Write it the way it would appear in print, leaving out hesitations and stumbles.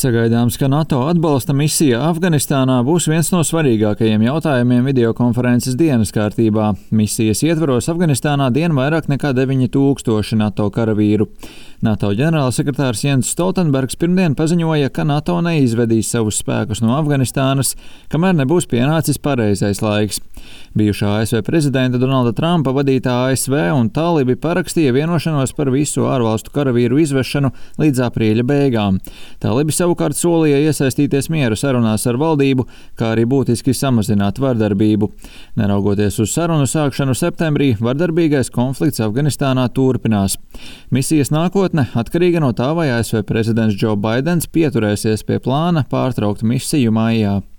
Sagaidāms, ka NATO atbalsta misija Afganistānā būs viens no svarīgākajiem jautājumiem videokonferences dienas kārtībā. Misijas ietvaros Afganistānā dien vairāk nekā 9000 NATO karavīru. NATO ģenerālsekretārs Jens Stoltenbergs pirmdien paziņoja, ka NATO neizvedīs savus spēkus no Afganistānas, kamēr nebūs pienācis pareizais laiks. Bijušā ASV prezidenta Donalda Trumpa vadītā ASV un talibi parakstīja vienošanos par visu ārvalstu karavīru izvešanu līdz aprīļa beigām. Talibi savukārt solīja iesaistīties miera sarunās ar valdību, kā arī būtiski samazināt vardarbību. Neraugoties uz sarunu sākšanu septembrī, vardarbīgais konflikts Afganistānā turpinās. Misijas nākotne atkarīga no tā, vai ASV prezidents Džo Baidens pieturēsies pie plāna pārtraukt misiju maijā.